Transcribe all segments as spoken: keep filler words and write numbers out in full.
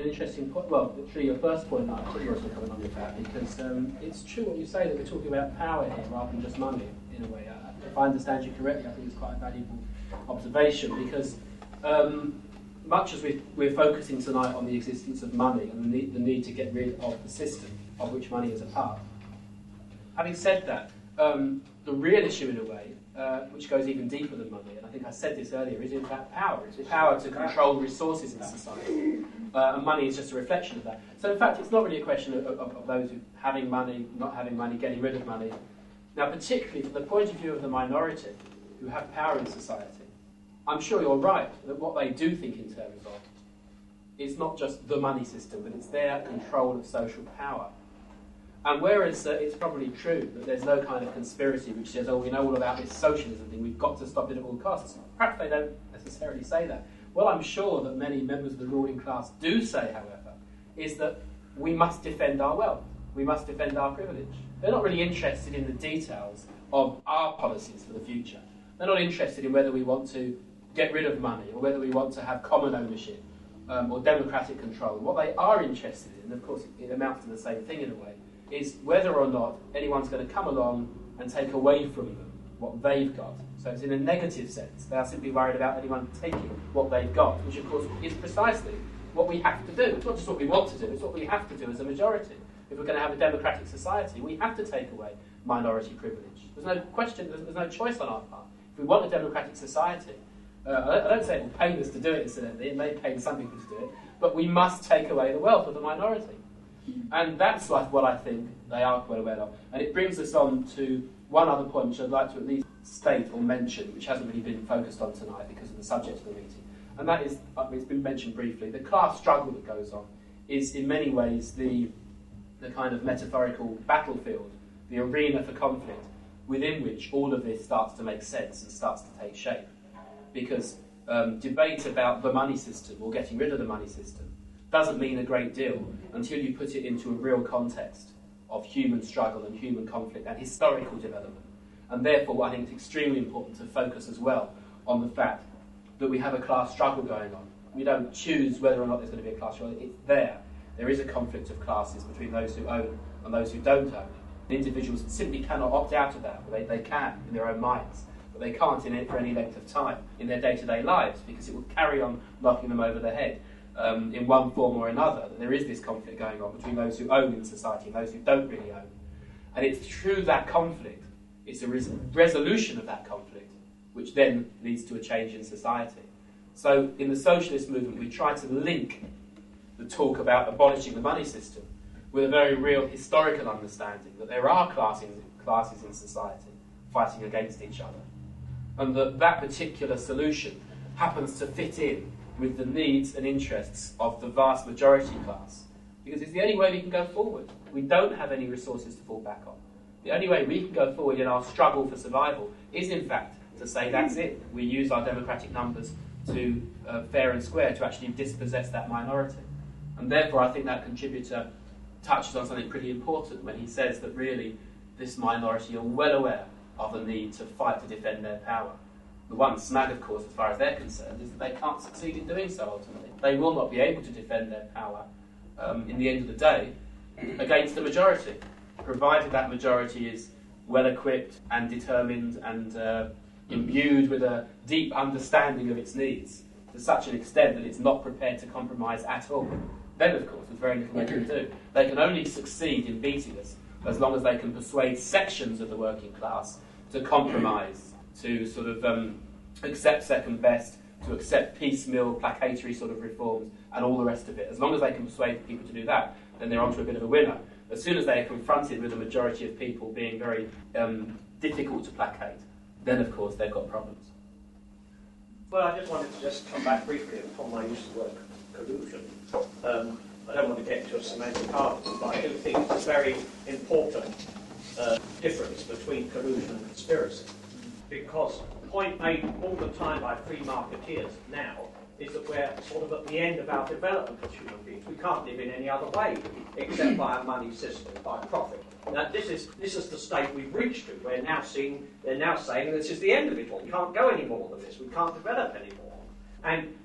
An interesting point. Well, actually, your first point that I pretty much comment on with that, because um, it's true what you say that we're talking about power here rather than just money. In a way, uh, if I understand you correctly, I think it's quite a valuable observation, because um, much as we, we're focusing tonight on the existence of money and the need, the need to get rid of the system of which money is a part. Having said that, um, the real issue, in a way, uh, which goes even deeper than money, and I think I said this earlier, is in fact power. It's the power to control resources in society, uh, and money is just a reflection of that. So in fact, it's not really a question of, of, of those who having money, not having money, getting rid of money. Now, particularly from the point of view of the minority who have power in society, I'm sure you're right that what they do think in terms of is not just the money system, but it's their control of social power. And whereas uh, it's probably true that there's no kind of conspiracy which says, oh, we know all about this socialism thing, we've got to stop it at all costs, perhaps they don't necessarily say that. What I'm sure that many members of the ruling class do say, however, is that we must defend our wealth, we must defend our privilege. They're not really interested in the details of our policies for the future. They're not interested in whether we want to get rid of money or whether we want to have common ownership um, or democratic control. What they are interested in, and of course it amounts to the same thing in a way, is whether or not anyone's going to come along and take away from them what they've got. So it's in a negative sense. They are simply worried about anyone taking what they've got, which of course is precisely what we have to do. It's not just what we want to do, it's what we have to do as a majority. If we're going to have a democratic society, we have to take away minority privilege. There's no question, there's, there's no choice on our part. If we want a democratic society, uh, I, don't, I don't say it will pain us to do it, incidentally, it may pain some people to do it, but we must take away the wealth of the minority. And that's like what I think they are quite aware of. And it brings us on to one other point which I'd like to at least state or mention, which hasn't really been focused on tonight because of the subject of the meeting. And that is, I mean, it's been mentioned briefly, the class struggle that goes on is in many ways the, the kind of metaphorical battlefield, the arena for conflict, within which all of this starts to make sense and starts to take shape. Because um, debate about the money system or getting rid of the money system doesn't mean a great deal until you put it into a real context of human struggle and human conflict and historical development. And therefore, I think it's extremely important to focus as well on the fact that we have a class struggle going on. We don't choose whether or not there's going to be a class struggle. It's there. There is a conflict of classes between those who own and those who don't own. Individuals simply cannot opt out of that. They, they can in their own minds, but they can't in it for any length of time in their day-to-day lives because it will carry on knocking them over the head. Um, in one form or another, that there is this conflict going on between those who own in society and those who don't really own. And it's through that conflict, it's a res- resolution of that conflict, which then leads to a change in society. So in the socialist movement, we try to link the talk about abolishing the money system with a very real historical understanding that there are classes, classes in society fighting against each other. And that that particular solution happens to fit in with the needs and interests of the vast majority class. Because it's the only way we can go forward. We don't have any resources to fall back on. The only way we can go forward in our struggle for survival is, in fact, to say that's it. We use our democratic numbers to uh, fair and square to actually dispossess that minority. And therefore, I think that contributor touches on something pretty important when he says that really this minority are well aware of the need to fight to defend their power. The one snag, of course, as far as they're concerned, is that they can't succeed in doing so ultimately. They will not be able to defend their power um, in the end of the day against the majority, provided that majority is well-equipped and determined and uh, imbued with a deep understanding of its needs to such an extent that it's not prepared to compromise at all. Then, of course, there's very little they can do. They can only succeed in beating us as long as they can persuade sections of the working class to compromise, to sort of um, accept second best, to accept piecemeal, placatory sort of reforms, and all the rest of it. As long as they can persuade people to do that, then they're onto a bit of a winner. As soon as they are confronted with a majority of people being very um, difficult to placate, then, of course, they've got problems. Well, I just wanted to just come back briefly upon my use of the word collusion. Um, I don't want to get into a semantic argument, but I do think it's a very important uh, difference between collusion and conspiracy. Because the point made all the time by free marketeers now is that we're sort of at the end of our development as human beings. We can't live in any other way except by a money system, by profit. Now, this is this is the state we've reached to. We're now seeing they're now saying this is the end of it all. We can't go any more than this. We can't develop any more. And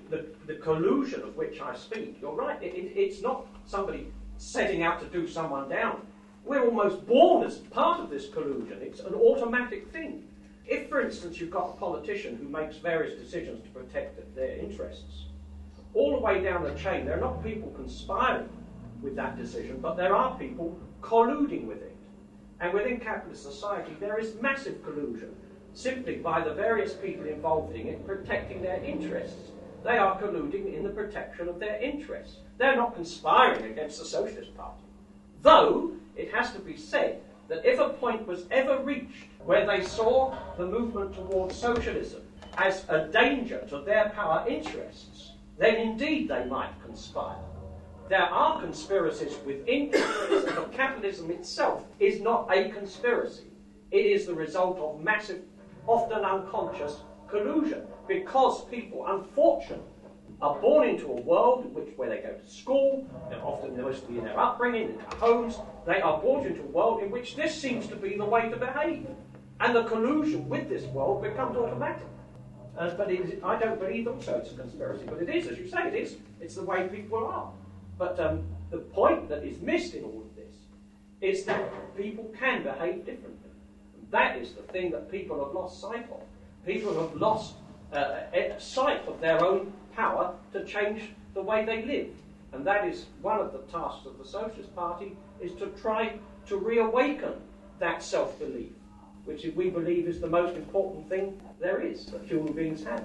the, the collusion of which I speak, you're right, it, it, it's not somebody setting out to do someone down. We're almost born as part of this collusion. It's an automatic thing. If, for instance, you've got a politician who makes various decisions to protect their interests, all the way down the chain, there are not people conspiring with that decision, but there are people colluding with it. And within capitalist society, there is massive collusion, simply by the various people involved in it protecting their interests. They are colluding in the protection of their interests. They're not conspiring against the Socialist Party. Though, it has to be said that if a point was ever reached where they saw the movement towards socialism as a danger to their power interests, then indeed they might conspire. There are conspiracies within capitalism, but capitalism itself is not a conspiracy. It is the result of massive, often unconscious collusion, because people, unfortunately, are born into a world in which, where they go to school, and often mostly in their upbringing, in their homes, they are brought into a world in which this seems to be the way to behave. And the collusion with this world becomes automatic. Uh, but it is, I don't believe also it's a conspiracy, but it is, as you say, it is. It's the way people are. But um, the point that is missed in all of this is that people can behave differently. And that is the thing that people have lost sight of. People have lost uh, sight of their own power to change the way they live. And that is one of the tasks of the Socialist Party, is to try to reawaken that self-belief, which we believe is the most important thing there is that human beings have.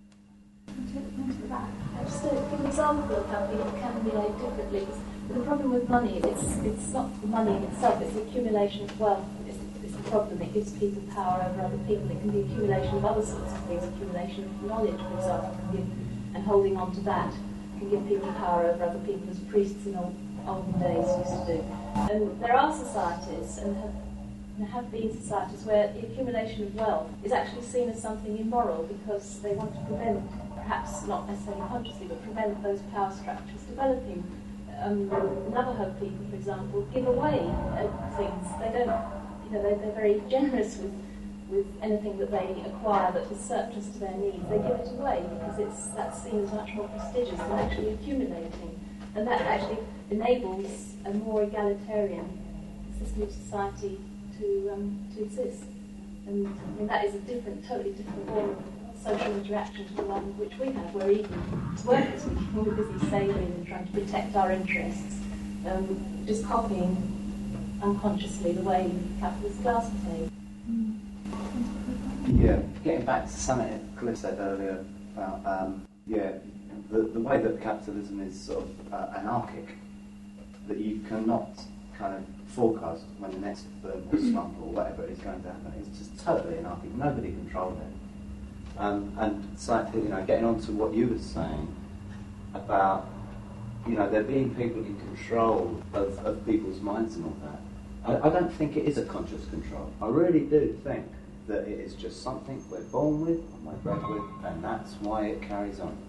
Just to give an example of how people can behave differently. The problem with money, it's it's not the money in itself, it's the accumulation of wealth. It's, it's the problem. It gives people power over other people. It can be accumulation of other sorts of things, accumulation of knowledge, for example, can give, and holding on to that can give people power over other people, as priests in old, olden days used to do. And there are societies, and have, there have been societies, where the accumulation of wealth is actually seen as something immoral, because they want to prevent, perhaps not necessarily consciously, but prevent those power structures developing. Um, Navajo people, for example, give away uh, things. They don't, you know, they're, they're very generous with with anything that they acquire that is surplus to their needs. They give it away because it's that's seen as much more prestigious than actually accumulating, and that actually enables a more egalitarian system of society to um, to exist. And I mean, that is a different, totally different form of social interaction to the one which we have, where even workers, we're busy saving and trying to protect our interests, um, just copying unconsciously the way capitalist class behave. Yeah, getting back to something Cliff said earlier about, um, yeah, the, the way that capitalism is sort of uh, anarchic, that you cannot kind of forecast when the next boom or slump or whatever is going to happen. It's just totally anarchic. Nobody controls it. Um, and so, you know, getting on to what you were saying about, you know, there being people in control of, of people's minds and all that, I, I don't think it is a conscious control. I really do think that it is just something we're born with, and we're bred with, and that's why it carries on.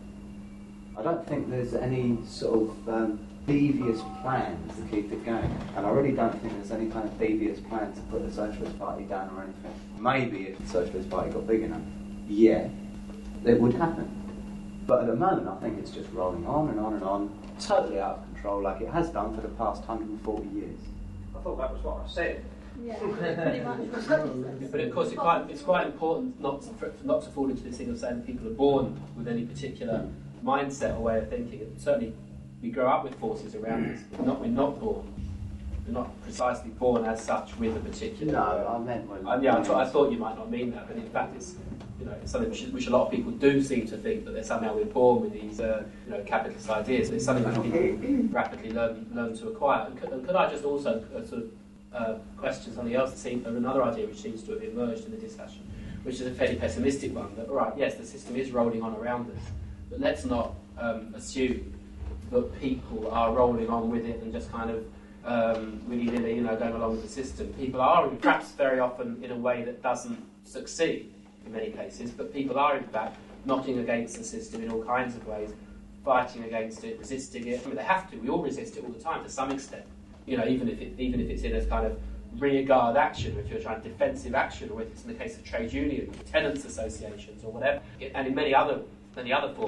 I don't think there's any sort of um, devious plan to keep it going, and I really don't think there's any kind of devious plan to put the Socialist Party down or anything. Maybe if the Socialist Party got big enough, yeah, it would happen. But at the moment, I think it's just rolling on and on and on, totally out of control, like it has done for the past one hundred forty years. I thought that was what I said. Yeah, pretty much. But of course, it's quite, it's quite important not to, for, not to fall into this thing of saying people are born with any particular mindset or way of thinking. And certainly, we grow up with forces around us. We're not, we're not born. We're not precisely born as such with a particular. No, I meant when. Um, yeah, I, th- I thought you might not mean that, but in fact, it's you know it's something which, which a lot of people do seem to think that they're somehow we're born with these uh, you know capitalist ideas. It's something which people rapidly learn learn to acquire. And could, and could I just also uh, sort of uh, question something else that seems, another idea which seems to have emerged in the discussion, which is a fairly pessimistic one. That all right, yes, the system is rolling on around us, but let's not um, assume that people are rolling on with it and just kind of um, willy-nilly, you know, going along with the system. People are, perhaps very often, in a way that doesn't succeed in many cases, but people are, in fact, knocking against the system in all kinds of ways, fighting against it, resisting it. I mean, they have to. We all resist it all the time to some extent. You know, even if it, even if it's in a kind of rearguard action, or if you're trying defensive action, or if it's in the case of trade unions, tenants associations, or whatever, and in many other many other forms.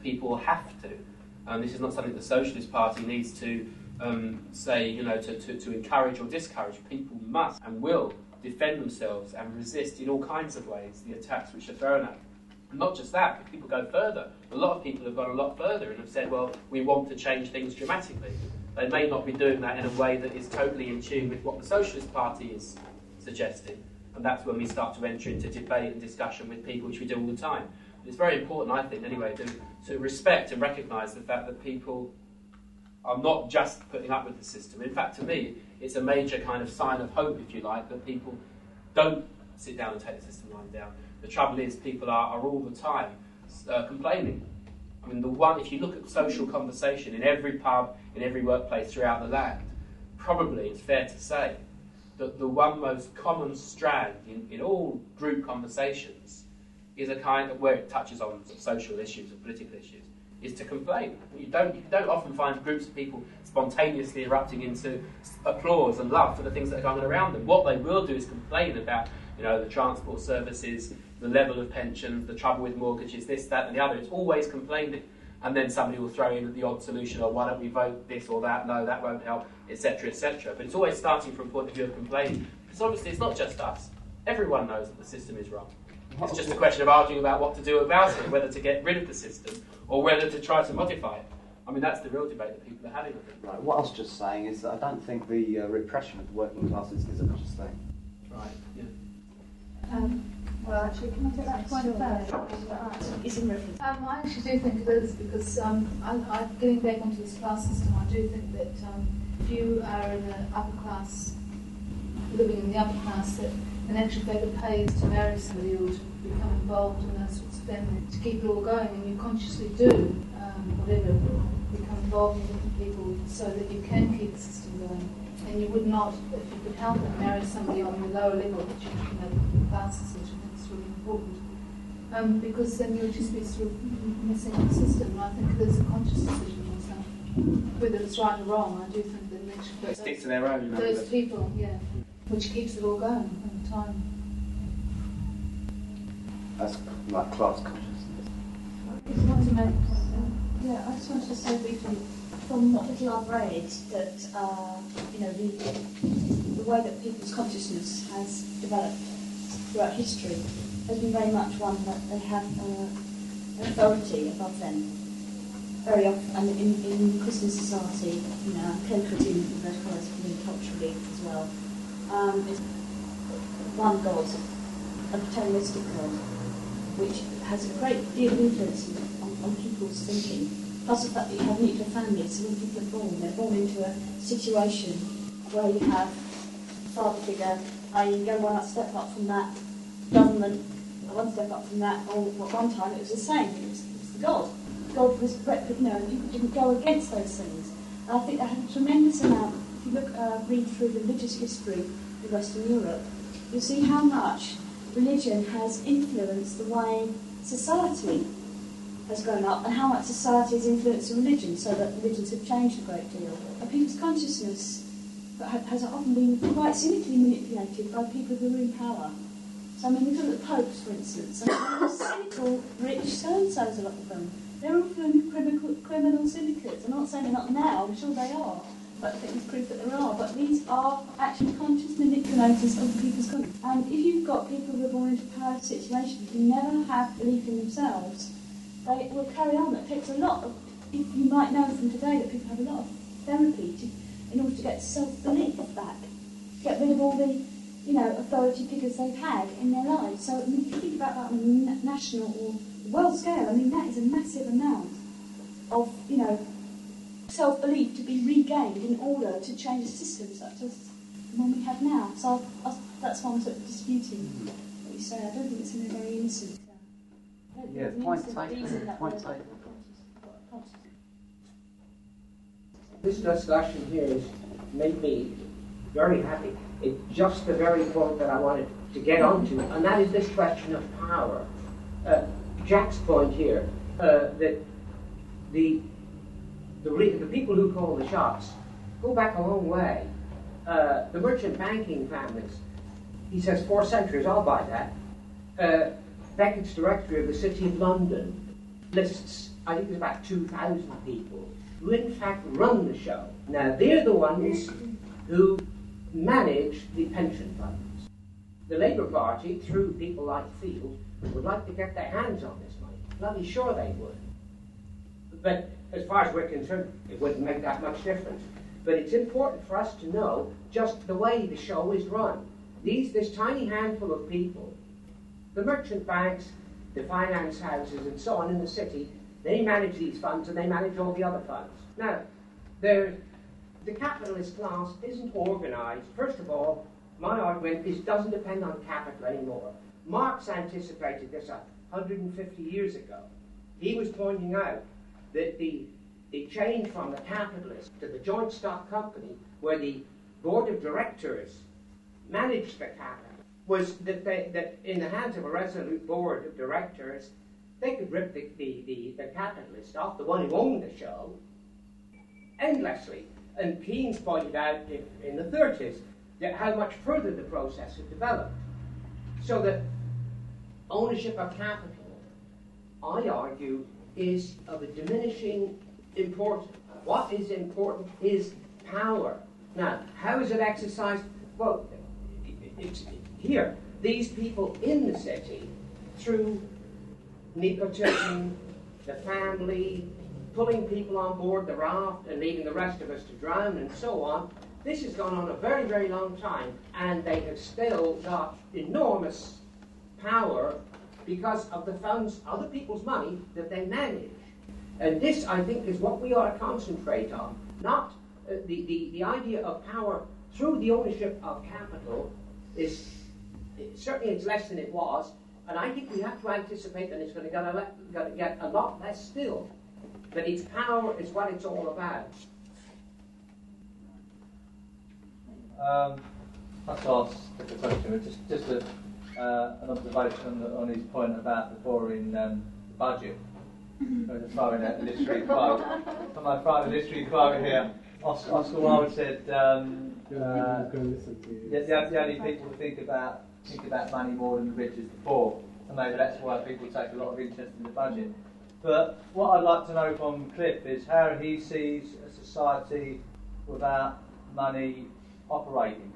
people have to. And this is not something the Socialist Party needs to um, say, you know, to, to, to encourage or discourage. People must and will defend themselves and resist in all kinds of ways the attacks which are thrown at them. And not just that, but people go further. A lot of people have gone a lot further and have said, well, we want to change things dramatically. They may not be doing that in a way that is totally in tune with what the Socialist Party is suggesting. And that's when we start to enter into debate and discussion with people, which we do all the time. And it's very important, I think, anyway, to, to respect and recognise the fact that people are not just putting up with the system. In fact, to me, it's a major kind of sign of hope, if you like, that people don't sit down and take the system lying down. The trouble is, people are, are all the time uh, complaining. I mean, the one, if you look at social conversation in every pub, in every workplace throughout the land, probably it's fair to say that the one most common strand in, in all group conversations is a kind of, where it touches on social issues and political issues, is to complain. You don't, you don't often find groups of people spontaneously erupting into applause and love for the things that are going on around them. What they will do is complain about, you know, the transport services, the level of pensions, the trouble with mortgages, this, that, and the other. It's always complaining. And then somebody will throw in the odd solution, or why don't we vote this or that? No, that won't help, et cetera, et cetera. But it's always starting from a point of view of complaining. Because obviously it's not just us. Everyone knows that the system is wrong. It's just a question of arguing about what to do about it, whether to get rid of the system or whether to try to modify it. I mean, that's the real debate that people are having, I think. Right. What I was just saying is that I don't think the uh, repression of the working classes is a conscious thing. Right, yeah. Um, well, actually, can I take that point about It's in reference. Um, I actually do think it is, because um, I, I, getting back onto this class system, I do think that um, if you are in the upper class, living in the upper class, that an actual fact it pays to marry somebody or to become involved in those sorts of things, to keep it all going, and you consciously do um, whatever, become involved in different people so that you can keep the system going. And you would not, if you could help it, marry somebody on the lower level, which you know, classes, which I think is really important. Um, because then you'll just be sort of messing up the system. And I think it is a conscious decision myself. Whether it's right or wrong, I do think that it should They stick to their own, you know. those people, yeah, which keeps it all going over time. That's like class consciousness. I just want to make, uh, yeah, I just wanted to say briefly, From what little I've read, that uh, you know the, the way that people's consciousness has developed throughout history has been very much one that they have uh, an authority above them. Very often, and in, in Christian society, you know, Celtic in verticalised culturally as well, um, is one God, a paternalistic God, which has a great deal of influence on, on people's thinking. Plus the fact that you have nuclear families, so when people are born, they're born into a situation where you have a father figure, that is go one step up from that, government, one step up from that, or at one time it was the same, it was, it was the God. God was, you know, people didn't go against those things. And I think that had a tremendous amount, if you look, uh, read through the religious history of Western Europe, you'll see how much religion has influenced the way society has grown up and how much society has influenced religion, so that religions have changed a great deal. And people's consciousness has often been quite cynically manipulated by people who are in power. So I mean, you look at the popes, for instance, and they're cynical, rich so-and-sos, a lot of them. They're all criminal, criminal syndicates. I'm not saying they're not now, I'm sure they are, but I think there's proof that there are. But these are actually conscious manipulators of people's conscience. And if you've got people who are born into power situations who never have belief in themselves, they will carry on. It takes a lot of, if you might know from today that people have a lot of therapy to, in order to get self-belief back, get rid of all the, you know, authority figures they've had in their lives. So I mean, if you think about that on a national or world scale, I mean, that is a massive amount of, you know, self-belief to be regained in order to change a system such as the one we have now. So I, I, that's why I'm sort of disputing what you say. I don't think it's in a very innocent. Yeah, point taken. Point taken. This discussion here has made me very happy. It's just the very point that I wanted to get onto, and that is this question of power. Uh, Jack's point here, uh, that the the, re- the people who call the shots go back a long way. Uh, the merchant banking families, he says four centuries, I'll buy that. Uh, Beckett's directory of the City of London lists I think there's about two thousand people who in fact run the show. Now, they're the ones who manage the pension funds. The Labour Party, through people like Field, would like to get their hands on this money. Bloody sure they would. But as far as we're concerned, it wouldn't make that much difference. But it's important for us to know just the way the show is run. These, this tiny handful of people, the merchant banks, the finance houses, and so on in the city, they manage these funds and they manage all the other funds. Now, the capitalist class isn't organised. First of all, my argument is it doesn't depend on capital anymore. Marx anticipated this one hundred fifty years ago. He was pointing out that the, the change from the capitalist to the joint stock company, where the board of directors managed the capital, was that, they, that in the hands of a resolute board of directors, they could rip the, the, the, the capitalist off, the one who owned the show, endlessly. And Keynes pointed out in, in the thirties that how much further the process had developed. So that ownership of capital, I argue, is of a diminishing importance. What is important is power. Now, how is it exercised? Well, it's here. These people in the city, through nepotism, the family, pulling people on board the raft and leaving the rest of us to drown and so on, this has gone on a very, very long time, and they have still got enormous power because of the funds, other people's money that they manage. And this, I think, is what we ought to concentrate on, not uh, the, the, the idea of power through the ownership of capital is, it, certainly it's less than it was, and I think we have to anticipate that it's going to get a, le- going to get a lot less still. But its power is what it's all about. Um, I'd like to ask the question, but just, just a, uh, an observation on, the, on his point about the boring um, budget. I'm going to throw in a literary quote. I'm going to throw in a literary quote here. Oscar, Oscar Wilde said, um, uh, the, the only people who think about, think about money more than the rich is the poor. And maybe that's why people take a lot of interest in the budget. But what I'd like to know from Cliff is how he sees a society without money operating.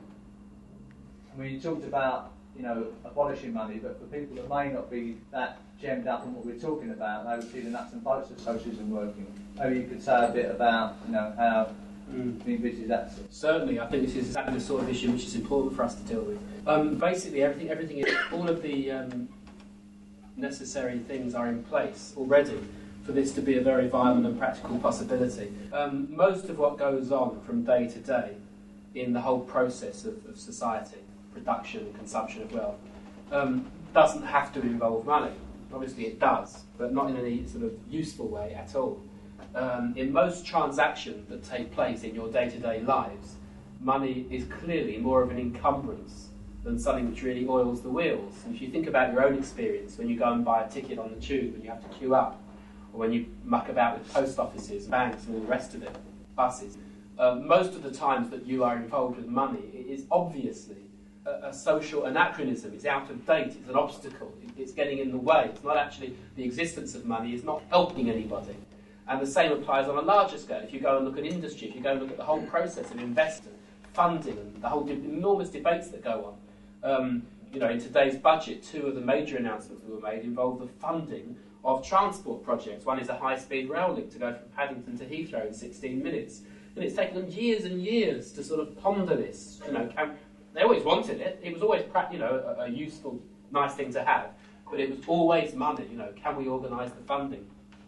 I mean, you talked about, you know, abolishing money, but for people that may not be that gemmed up in what we're talking about, they would see the nuts and bolts of socialism working. Maybe you could say a bit about, you know, how mm. you envisage that. Certainly, I think this is exactly the sort of issue which is important for us to deal with. Um, basically, everything, everything, is, all of the um, necessary things are in place already for this to be a very viable and practical possibility. Um, most of what goes on from day to day in the whole process of, of society, production and consumption of wealth, um, doesn't have to involve money. Obviously it does, but not in any sort of useful way at all. Um, in most transactions that take place in your day-to-day lives, money is clearly more of an encumbrance than something which really oils the wheels. And if you think about your own experience, when you go and buy a ticket on the tube and you have to queue up, or when you muck about with post offices, banks and all the rest of it, buses, uh, most of the times that you are involved with money, it is obviously a, a social anachronism. It's out of date, it's an obstacle, it, it's getting in the way. It's not actually, the existence of money is not helping anybody. And the same applies on a larger scale. If you go and look at industry, if you go and look at the whole process of investing, funding, and the whole de- enormous debates that go on, Um, you know, in today's budget, two of the major announcements that were made involve the funding of transport projects. One is a high-speed rail link to go from Paddington to Heathrow in sixteen minutes. And it's taken them years and years to sort of ponder this. You know, can, they always wanted it. It was always, you know, a, a useful, nice thing to have. But it was always money. You know, can we organise the funding?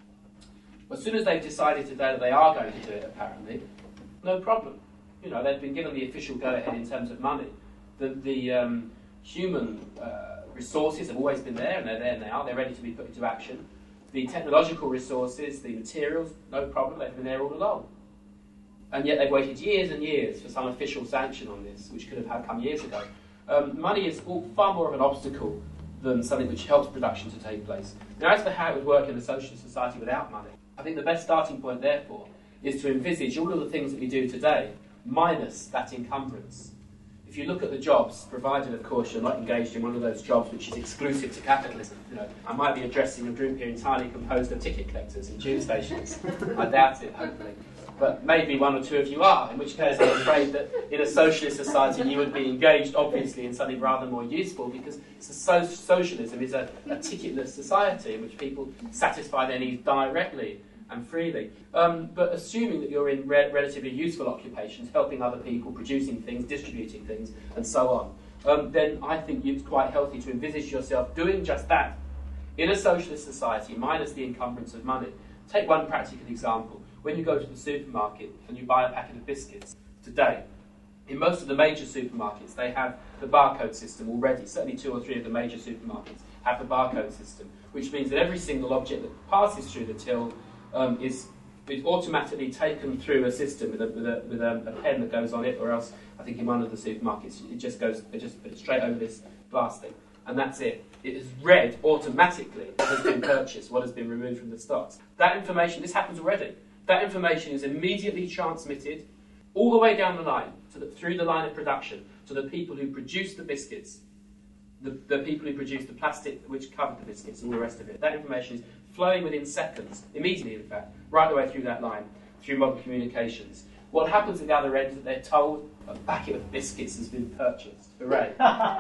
As soon as they've decided today that they are going to do it, apparently, no problem. You know, they've been given the official go-ahead in terms of money. The, the um, human uh, resources have always been there, and they're there now. They're ready to be put into action. The technological resources, the materials, no problem. They've been there all along. And yet they've waited years and years for some official sanction on this, which could have had come years ago. Um, money is all, far more of an obstacle than something which helps production to take place. Now, as for how it would work in a socialist society without money, I think the best starting point, therefore, is to envisage all of the things that we do today, minus that encumbrance. if you look at the jobs, provided, of course, you're not engaged in one of those jobs which is exclusive to capitalism. You know, I might be addressing a group here entirely composed of ticket collectors in tube stations. I doubt it, hopefully. But maybe one or two of you are, in which case I'm afraid that in a socialist society you would be engaged, obviously, in something rather more useful, because it's a so- socialism is a, a ticketless society in which people satisfy their needs directly and freely. Um, but assuming that you're in re- relatively useful occupations, helping other people, producing things, distributing things, and so on, um, then I think it's quite healthy to envisage yourself doing just that in a socialist society, minus the encumbrance of money. Take one practical example. When you go to the supermarket and you buy a packet of biscuits today, in most of the major supermarkets they have the barcode system already. Certainly two or three of the major supermarkets have the barcode system, which means that every single object that passes through the till um, is, is automatically taken through a system with, a, with, a, with a, a pen that goes on it, or else I think in one of the supermarkets it just goes it just it's straight over this glass thing, and that's it. It is read automatically what has been purchased, what has been removed from the stocks. That information, this happens already. That information is immediately transmitted all the way down the line, to the, through the line of production, to the people who produce the biscuits, the, the people who produce the plastic which covered the biscuits, and all the rest of it. That information is flowing within seconds, immediately in fact, right the way through that line, through modern communications. What happens at the other end is that they're told a packet of biscuits has been purchased. Hooray.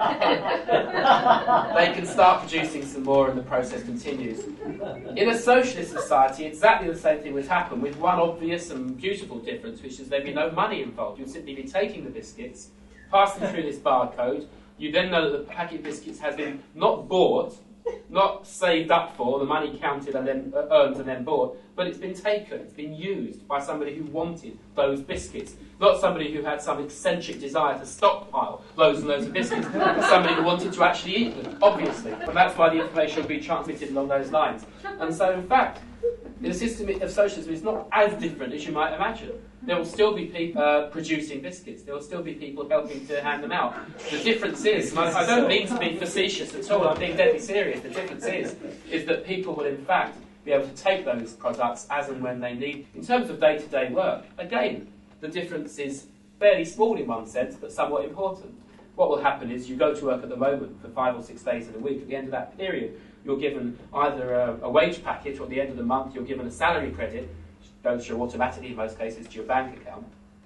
They can start producing some more and the process continues. In a socialist society, exactly the same thing would happen, with one obvious and beautiful difference, which is there'd be no money involved. You'd simply be taking the biscuits, passing through this barcode. You then know that the packet of biscuits has been not bought, not saved up for, the money counted and then uh, earned and then bought, but it's been taken, it's been used by somebody who wanted those biscuits. Not somebody who had some eccentric desire to stockpile loads and loads of biscuits, but somebody who wanted to actually eat them, obviously. And that's why the information will be transmitted along those lines. And so, in fact, the system of socialism is not as different as you might imagine. There will still be people uh, producing biscuits. There will still be people helping to hand them out. The difference is, and I, I don't mean to be facetious at all, I'm being deadly serious, the difference is, is that people will in fact be able to take those products as and when they need. In terms of day-to-day work, again, the difference is fairly small in one sense, but somewhat important. What will happen is you go to work at the moment for five or six days in a week. At the end of that period, you're given either a, a wage package, or at the end of the month, you're given a salary credit, which goes through automatically in most cases to your bank account.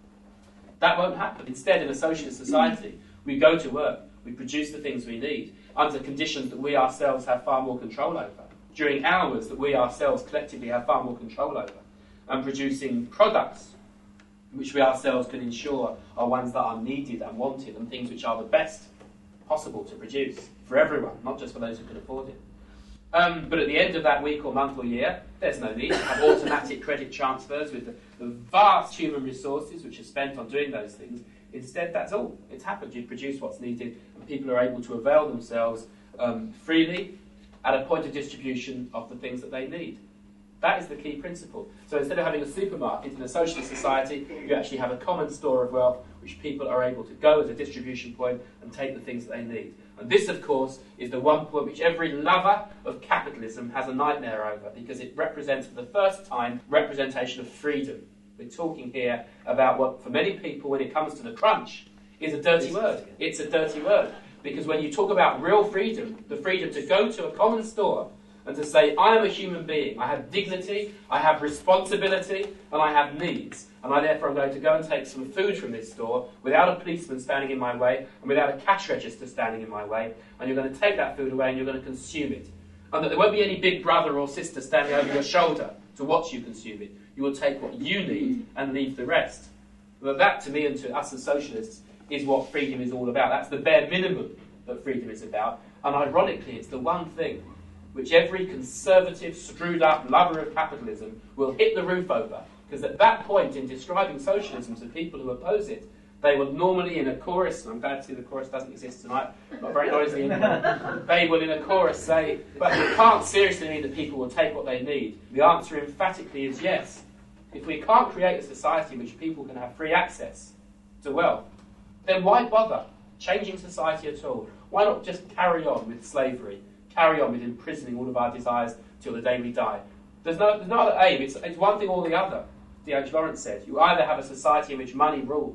That won't happen. Instead, in a socialist society, we go to work, we produce the things we need under conditions that we ourselves have far more control over, during hours that we ourselves collectively have far more control over, and producing products which we ourselves can ensure are ones that are needed and wanted, and things which are the best possible to produce for everyone, not just for those who can afford it. Um, but at the end of that week or month or year, there's no need to have automatic credit transfers with the, the vast human resources which are spent on doing those things. Instead, that's all. It's happened. You produce what's needed, and people are able to avail themselves um, freely at a point of distribution of the things that they need. That is the key principle. So instead of having a supermarket in a socialist society, you actually have a common store of wealth which people are able to go as a distribution point and take the things that they need. And this, of course, is the one point which every lover of capitalism has a nightmare over, because it represents for the first time representation of freedom. We're talking here about what, for many people, when it comes to the crunch, is a dirty word. It's a dirty word. Because when you talk about real freedom, the freedom to go to a common store and to say, I am a human being, I have dignity, I have responsibility, and I have needs, and I therefore am going to go and take some food from this store without a policeman standing in my way, and without a cash register standing in my way, and you're going to take that food away and you're going to consume it. And that there won't be any big brother or sister standing over your shoulder to watch you consume it. You will take what you need and leave the rest. But that, to me and to us as socialists, is what freedom is all about. That's the bare minimum that freedom is about. And ironically, it's the one thing which every conservative, screwed-up lover of capitalism will hit the roof over. Because at that point in describing socialism to people who oppose it, they will normally in a chorus, and I'm glad to see the chorus doesn't exist tonight, not very noisy anymore, they will in a chorus say, but it can't seriously mean that people will take what they need. The answer emphatically is yes. If we can't create a society in which people can have free access to wealth, then why bother changing society at all? Why not just carry on with slavery? Carry on with imprisoning all of our desires till the day we die. There's no, there's no other aim. It's, it's one thing or the other. D H Lawrence said, you either have a society in which money rules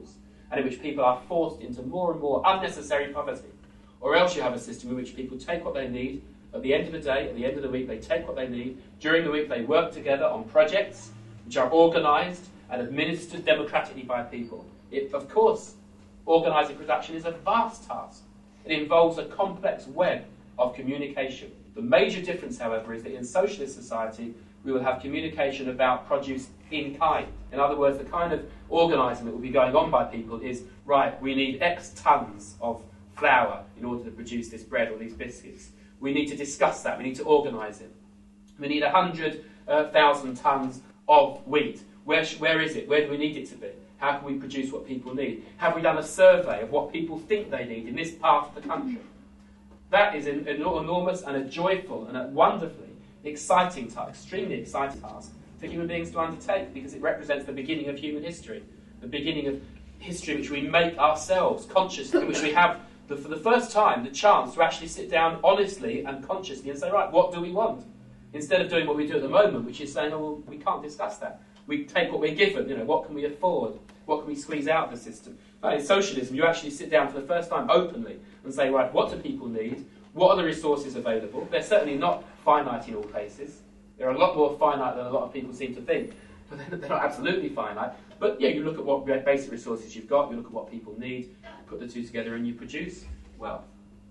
and in which people are forced into more and more unnecessary poverty. Or else you have a system in which people take what they need, at the end of the day, at the end of the week, they take what they need, during the week they work together on projects which are organised and administered democratically by people. It, of course, organising production is a vast task. It involves a complex web of communication. The major difference, however, is that in socialist society, we will have communication about produce in kind. In other words, the kind of organising that will be going on by people is, right, we need X tons of flour in order to produce this bread or these biscuits. We need to discuss that. We need to organise it. We need one hundred thousand tonnes of wheat. Where, sh- where is it? Where do we need it to be? How can we produce what people need? Have we done a survey of what people think they need in this part of the country? That is an, an enormous and a joyful and a wonderfully exciting task, extremely exciting task for human beings to undertake, because it represents the beginning of human history, the beginning of history in which we make ourselves conscious, in which we have, the, for the first time, the chance to actually sit down honestly and consciously and say, right, what do we want? Instead of doing what we do at the moment, which is saying, oh, well, we can't discuss that. We take what we're given, you know, what can we afford? What can we squeeze out of the system? But in socialism, you actually sit down for the first time openly and say, right, what do people need? What are the resources available? They're certainly not finite in all cases. They're a lot more finite than a lot of people seem to think. But they're not absolutely finite. But yeah, you look at what basic resources you've got, you look at what people need, put the two together and you produce wealth.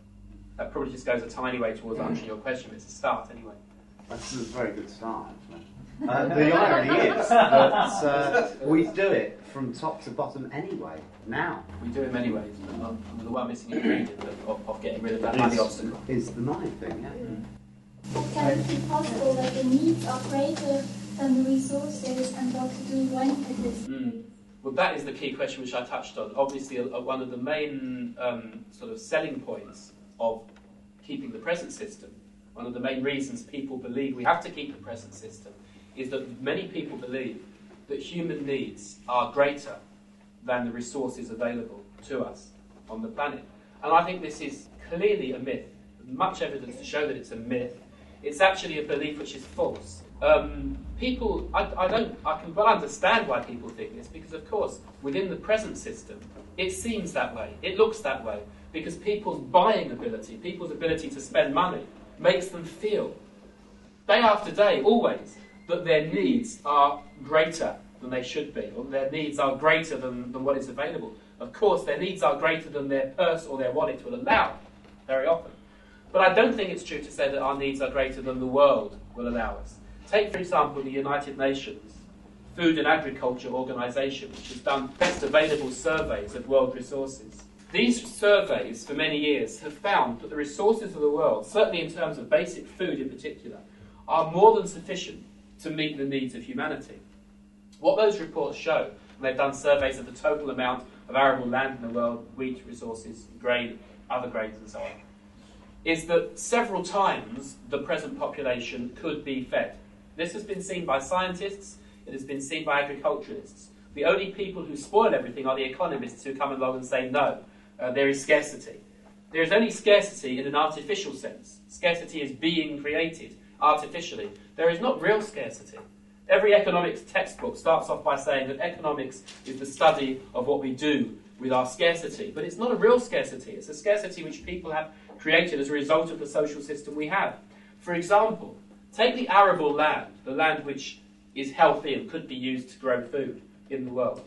That probably just goes a tiny way towards answering your question, but it's a start anyway. That's a very good start, actually. Uh, the irony is that uh, we do it from top to bottom anyway, now. We do it in many ways, but um, the one missing ingredient of, of getting rid of that money obstacle is the money thing, yeah. Mm. Can it be possible that the needs are greater than the resources, and what to do when it is? Mm. Well, that is the key question which I touched on. Obviously, uh, one of the main um, sort of selling points of keeping the present system, one of the main reasons people believe we have to keep the present system, is that many people believe that human needs are greater than the resources available to us on the planet. And I think this is clearly a myth. There's much evidence to show that it's a myth. It's actually a belief which is false. Um, people, I, I don't, I can well understand why people think this, because of course, within the present system, it seems that way, it looks that way, because people's buying ability, people's ability to spend money, makes them feel, day after day, always, that their needs are greater than they should be, or their needs are greater than, than what is available. Of course, their needs are greater than their purse or their wallet will allow, very often. But I don't think it's true to say that our needs are greater than the world will allow us. Take, for example, the United Nations Food and Agriculture Organization, which has done best available surveys of world resources. These surveys, for many years, have found that the resources of the world, certainly in terms of basic food in particular, are more than sufficient to meet the needs of humanity. What those reports show, and they've done surveys of the total amount of arable land in the world, wheat resources, grain, other grains and so on, is that several times the present population could be fed. This has been seen by scientists, it has been seen by agriculturalists. The only people who spoil everything are the economists who come along and say, no, uh, there is scarcity. There is only scarcity in an artificial sense. Scarcity is being created artificially. There is not real scarcity. Every economics textbook starts off by saying that economics is the study of what we do with our scarcity. But it's not a real scarcity. It's a scarcity which people have created as a result of the social system we have. For example, take the arable land, the land which is healthy and could be used to grow food in the world.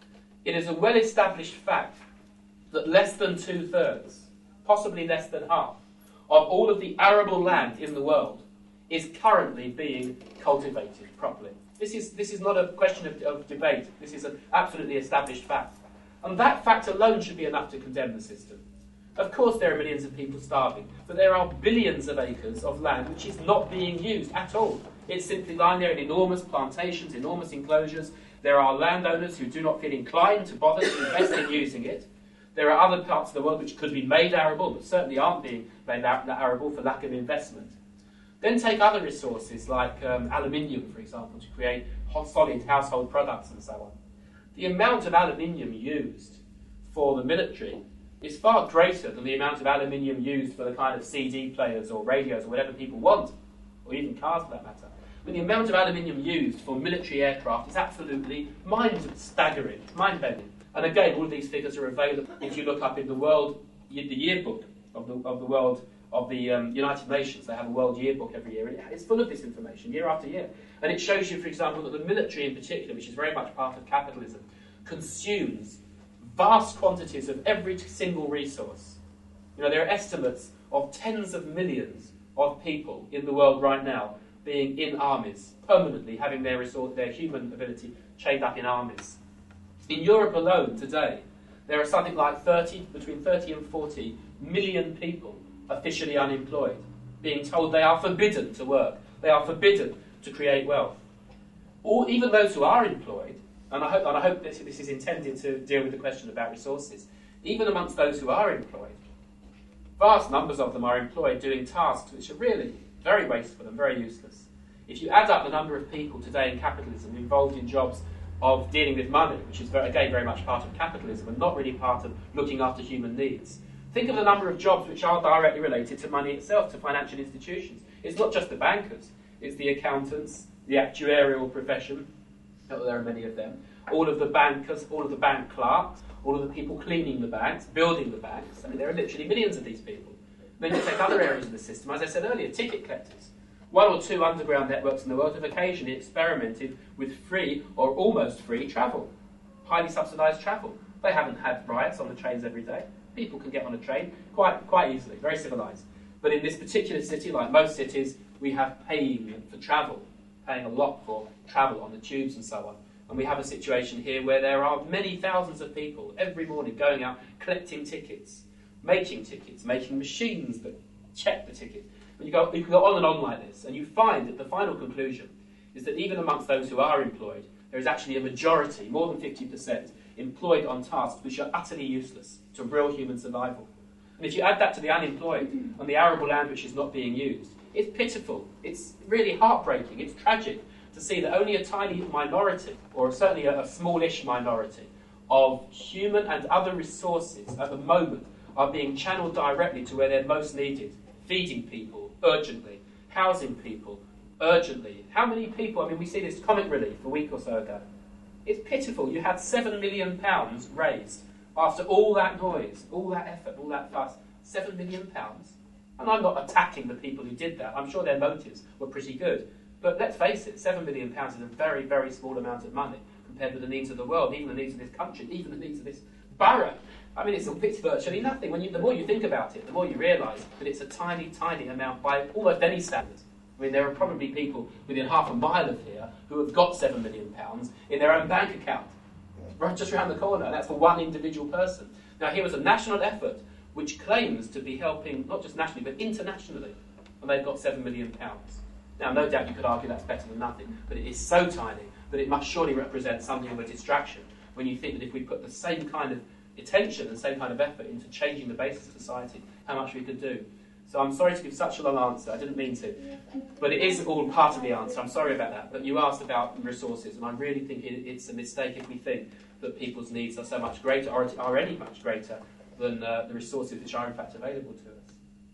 It is a well-established fact that less than two-thirds, possibly less than half, of all of the arable land in the world is currently being cultivated properly. This is, this is not a question of, of debate. This is an absolutely established fact. And that fact alone should be enough to condemn the system. Of course there are millions of people starving, but there are billions of acres of land which is not being used at all. It's simply lying there in enormous plantations, enormous enclosures. There are landowners who do not feel inclined to bother to invest in using it. There are other parts of the world which could be made arable, but certainly aren't being made arable for lack of investment. Then take other resources like um, aluminium, for example, to create hot, solid household products and so on. The amount of aluminium used for the military is far greater than the amount of aluminium used for the kind of C D players or radios or whatever people want, or even cars for that matter. I mean, the amount of aluminium used for military aircraft is absolutely mind-staggering, mind-bending. And again, all of these figures are available if you look up in the world, the yearbook of the, of the world, of the um, United Nations. They have a world yearbook every year, and it's full of this information, year after year. And it shows you, for example, that the military in particular, which is very much part of capitalism, consumes vast quantities of every single resource. You know, there are estimates of tens of millions of people in the world right now being in armies, permanently having their resource, their human ability chained up in armies. In Europe alone today, there are something like thirty, between thirty and forty million people officially unemployed, being told they are forbidden to work, they are forbidden to create wealth. Or even those who are employed, and I hope, and I hope this, this is intended to deal with the question about resources, even amongst those who are employed, vast numbers of them are employed doing tasks which are really very wasteful and very useless. If you add up the number of people today in capitalism involved in jobs of dealing with money, which is very, again very much part of capitalism and not really part of looking after human needs, think of the number of jobs which are directly related to money itself, to financial institutions. It's not just the bankers, it's the accountants, the actuarial profession, not that there are many of them, all of the bankers, all of the bank clerks, all of the people cleaning the banks, building the banks. I mean, there are literally millions of these people. Then you take other areas of the system, as I said earlier, ticket collectors. One or two underground networks in the world have occasionally experimented with free or almost free travel, highly subsidised travel. They haven't had riots on the trains every day. People can get on a train quite quite easily, very civilised. But in this particular city, like most cities, we have paying for travel, paying a lot for travel on the tubes and so on. And we have a situation here where there are many thousands of people every morning going out, collecting tickets, making tickets, making machines that check the tickets. And you, go, you can go on and on like this, and you find that the final conclusion is that even amongst those who are employed, there is actually a majority, more than fifty percent, employed on tasks which are utterly useless to real human survival. And if you add that to the unemployed and the arable land which is not being used, it's pitiful, it's really heartbreaking, it's tragic to see that only a tiny minority, or certainly a, a smallish minority, of human and other resources at the moment are being channeled directly to where they're most needed. Feeding people urgently, housing people urgently. How many people, I mean, we see this comic relief a week or so ago. It's pitiful. You had seven million pounds raised after all that noise, all that effort, all that fuss. Seven million pounds. And I'm not attacking the people who did that. I'm sure their motives were pretty good. But let's face it, seven million pounds is a very, very small amount of money compared with the needs of the world, even the needs of this country, even the needs of this borough. I mean, it's, it's virtually nothing. When you, the more you think about it, the more you realise that it's a tiny, tiny amount by almost any standard. I mean, there are probably people within half a mile of here who have got seven million pounds in their own bank account, right just around the corner, and that's for one individual person. Now, here was a national effort which claims to be helping, not just nationally, but internationally, and they've got seven million pounds. Now, no doubt you could argue that's better than nothing, but it is so tiny that it must surely represent something of a distraction when you think that if we put the same kind of attention and same kind of effort into changing the basis of society, how much we could do. So I'm sorry to give such a long answer, I didn't mean to, but it is all part of the answer, I'm sorry about that. But you asked about resources, and I really think it, it's a mistake if we think that people's needs are so much greater, or are any much greater, than uh, the resources which are in fact available to us.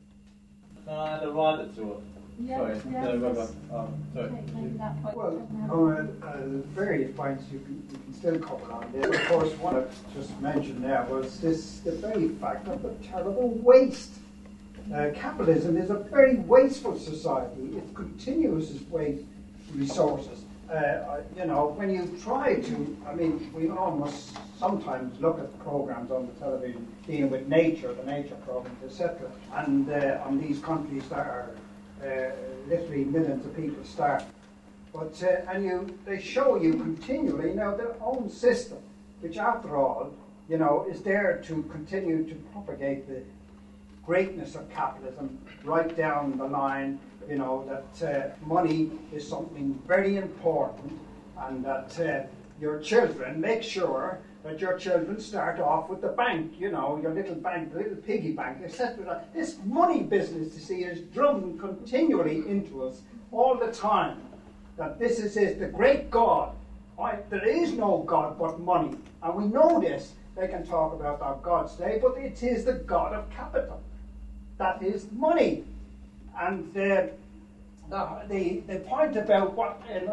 Can I add a rider to it? Yeah, Sorry, yeah. no, go, go. Oh, sorry. Take maybe that point. Well, on uh, various points you can, you can still cover on there. Of course, one I just mentioned there was this the very fact of the terrible waste. Uh, capitalism is a very wasteful society. It continues to waste resources. Uh, you know, when you try to, I mean, we almost sometimes look at the programs on the television dealing with nature, the nature programs, et cetera, and uh, on these countries that are uh, literally millions of people starve. But uh, and you, they show you continually now their own system, which after all, you know, is there to continue to propagate the greatness of capitalism right down the line, you know, that uh, money is something very important, and that uh, your children, make sure that your children start off with the bank, you know, your little bank, the little piggy bank, et cetera. This money business, you see, is drummed continually into us all the time, that this is, is the great God. I, there is no God but money, and we know this. They can talk about our God today, but it is the God of capital. That is money. And the, the, the, the point about what another,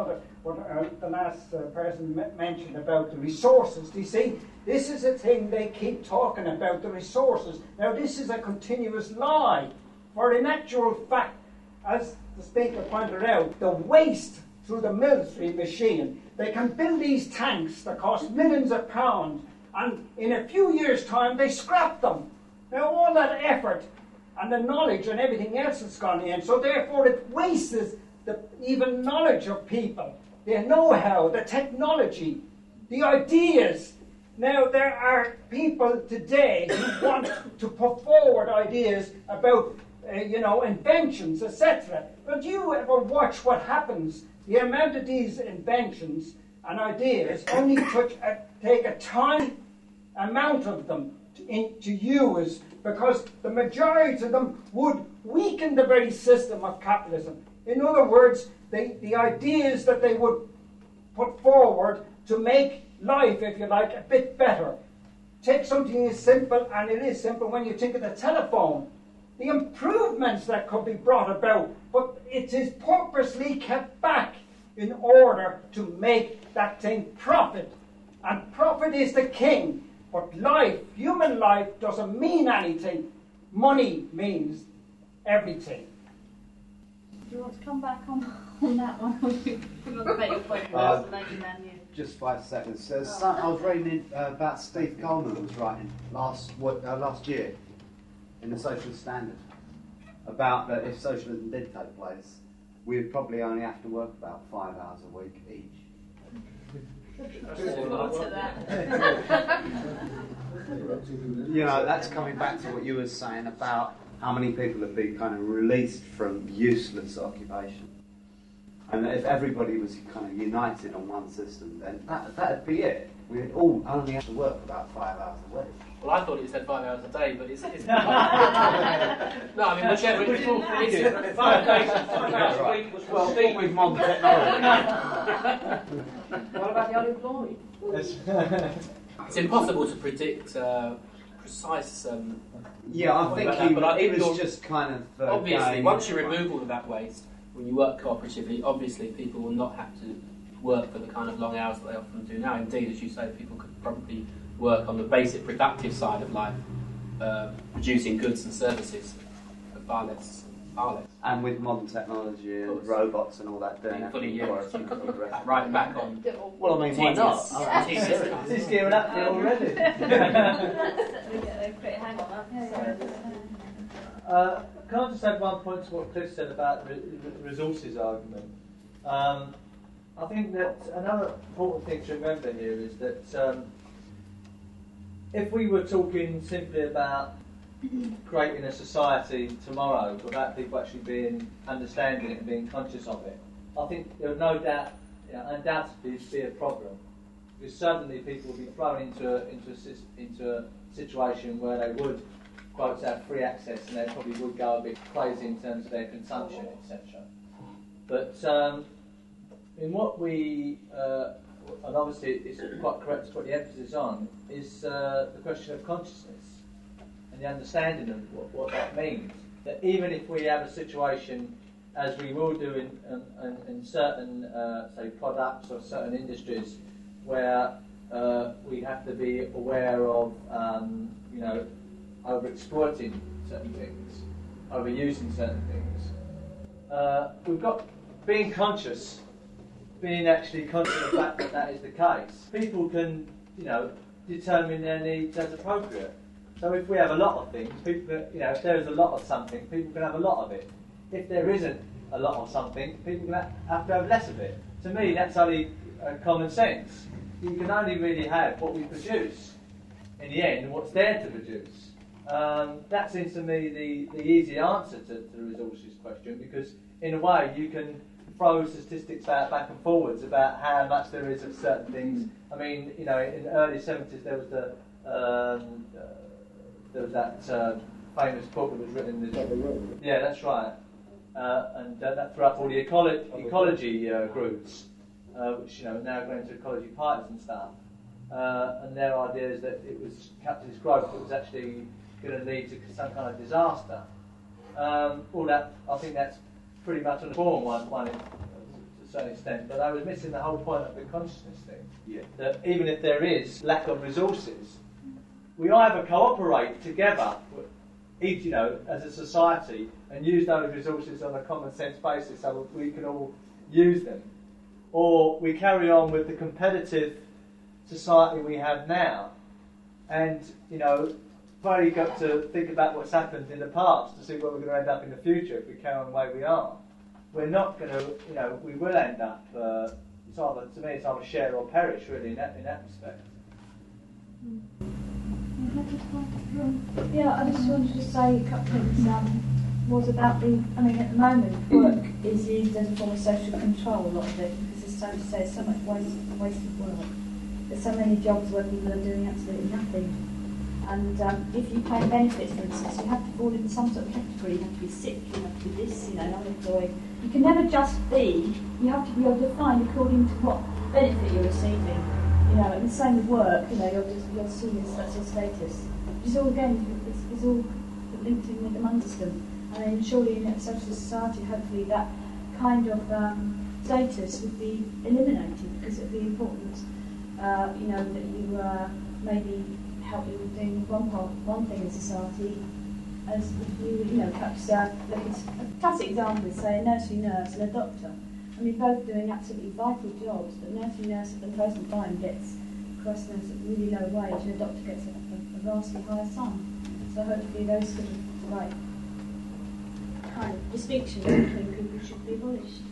what uh, the last uh, person m- mentioned about the resources. Do you see, this is a thing they keep talking about, the resources. Now, this is a continuous lie, for in actual fact, as the speaker pointed out, the waste through the military machine, they can build these tanks that cost millions of pounds, and in a few years' time, they scrap them. Now, all that effort and the knowledge and everything else that's gone in, so therefore it wastes the even knowledge of people, the know-how, the technology, the ideas. Now, there are people today who want to put forward ideas about, uh, you know, inventions, et cetera. But do you ever watch what happens? The amount of these inventions and ideas only touch a, take a tiny amount of them to, in, to use, because the majority of them would weaken the very system of capitalism. In other words, they, the ideas that they would put forward to make life, if you like, a bit better. Take something as simple, and it is simple when you think of the telephone, the improvements that could be brought about, but it is purposely kept back in order to make that thing profit. And profit is the king. But life, human life, doesn't mean anything. Money means everything. Do you want to come back on, on that one? You want to make your point Uh, first, and then you... Just five seconds. There's some, I was reading uh, about Steve Coleman was writing last what, uh, last year in the Social Standard about that if socialism did take place, we'd probably only have to work about five hours a week each. You know, that's coming back to what you were saying about how many people have been kind of released from useless occupation. And if everybody was kind of united on one system, then that, that'd be it. We'd all only have to work about five hours a week. Well, I thought it said five hours a day, but it's... it's no, I mean, whichever... It's, it's, Five days, five hours a week was well being with modern technology. What about the unemployed? it's impossible to predict uh, precise... Um, yeah, I think that, he, but I think it was just kind of... Uh, obviously, going, once you remove all of that waste, when you work cooperatively, obviously people will not have to work for the kind of long hours that they often do now. Indeed, as you say, people could probably work on the basic productive side of life, uh, producing goods and services for far less, far less. And with modern technology and robots and all that doing Being fully everything used, for us, you could for the rest put of right it. back on. Well, I mean, why not? Yeah. I'm serious. He's gearing up for it already. We get a quick hang on that. Uh, can I just add one point to what Cliff said about the re- resources argument? Um, I think that another important thing to remember here is that um, if we were talking simply about creating a society tomorrow without people actually being understanding it and being conscious of it, I think there would no doubt, you know, undoubtedly be a problem. Because suddenly people would be thrown into a, into a, into a situation where they would, quotes, have free access, and they probably would go a bit crazy in terms of their consumption, et cetera. But um, in what we, uh, and obviously it's quite correct to put the emphasis on, is uh, the question of consciousness and the understanding of what, what that means. That even if we have a situation, as we will do in, in, in certain, uh, say, products or certain industries, where uh, we have to be aware of, um, you know, over-exploiting certain things, overusing certain things. Uh, we've got being conscious, being actually conscious of the fact that that is the case. People can, you know, determine their needs as appropriate. So if we have a lot of things, people, you know, if there is a lot of something, people can have a lot of it. If there isn't a lot of something, people can have to have less of it. To me, that's only uh, common sense. You can only really have what we produce in the end, and what's there to produce. Um, that seems to me the, the easy answer to, to the resources question, because in a way you can throw statistics out back and forwards about how much there is of certain things. I mean, you know, in the early seventies there was the um, uh, there was that uh, famous book that was written. In the, yeah, that's right, uh, and uh, that threw up all the ecolo- ecology uh, groups, uh, which you know now going into ecology parties and stuff. Uh, and their idea is that it was capitalist growth that was actually going to lead to some kind of disaster. Um, all that, I think that's pretty much on the form one, one certain extent, but I was missing the whole point of the consciousness thing. Yeah. That even if there is lack of resources, we either cooperate together, each, you know, as a society, and use those resources on a common sense basis so that we can all use them, or we carry on with the competitive society we have now, and, you know, probably got to think about what's happened in the past to see where we're going to end up in the future if we carry on the way we are. We're not going to, you know, we will end up, uh, it's either, to me, it's either share or perish, really, in that, in that respect. Yeah, I just wanted to say a couple of things. Um, was about the, I mean, at the moment, work is used as a form of social control, a lot of it, because as Sophie says, so much waste, wasted work. There's so many jobs where people are doing absolutely nothing. And um, if you claim benefits, for instance, you have to fall into some sort of category. You have to be sick, you have to be this, you know, unemployed. You can never just be. You have to be able to find according to what benefit you're receiving. You know, and the same with work. You know, you're just you're seen as that's your status. It's all again, it's, it's all linked in amongst them. And then surely in a social society, hopefully that kind of um, status would be eliminated because it would be important. Uh, you know, that you uh, maybe help you with doing one part, one thing in society, as if you, you know, perhaps uh, look at a classic example is, say, a nursery nurse and a doctor. I mean, both doing absolutely vital jobs, but nursery nurse at the present time gets, Christ knows, at a really low wage, and a doctor gets a, a, a vastly higher sum. So hopefully those sort of, right, kind of distinctions between people should be abolished.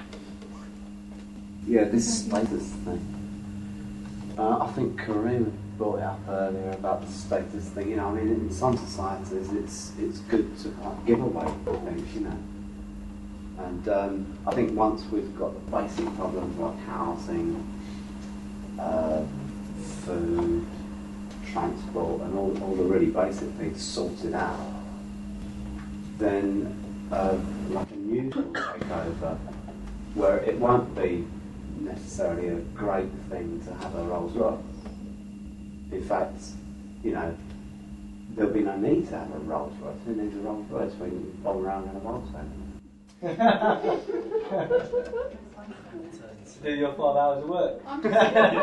Yeah, this status thing. Uh, I think Kareem brought it up earlier about the status thing. You know, I mean, in some societies, it's it's good to kind of give away things, you know. And um, I think once we've got the basic problems like housing, uh, food, transport, and all, all the really basic things sorted out, then uh, like a news will take over, where it won't be necessarily a great thing to have a Rolls Royce. In fact, you know, there'll be no need to have a Rolls Royce. Who needs a Rolls Royce when you can bob around in a Volkswagen? To do your five hours of work. I'm just,